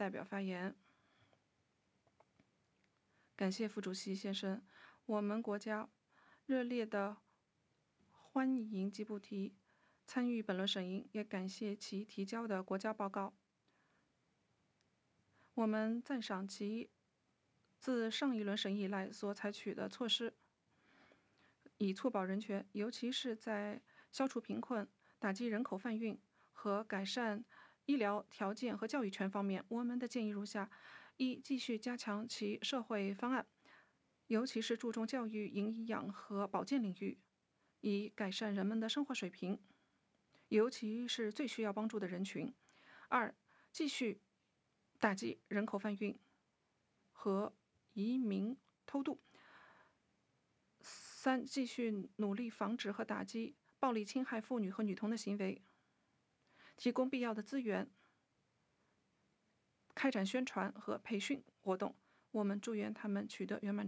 代表发言。感谢副主席先生，我们国家热烈的欢迎吉布提参与本轮审议，也感谢其提交的国家报告。我们赞赏其自上一轮审议以来所采取的措施，以促保人权，尤其是在消除贫困、打击人口贩运和改善医疗条件和教育权方面。我们的建议如下：一、继续加强其社会方案，尤其是注重教育、营养和保健领域，以改善人们的生活水平，尤其是最需要帮助的人群。二、继续打击人口贩运和移民偷渡。三、继续努力防止和打击暴力侵害妇女和女童的行为，提供必要的资源，开展宣传和培训活动。我们祝愿他们取得圆满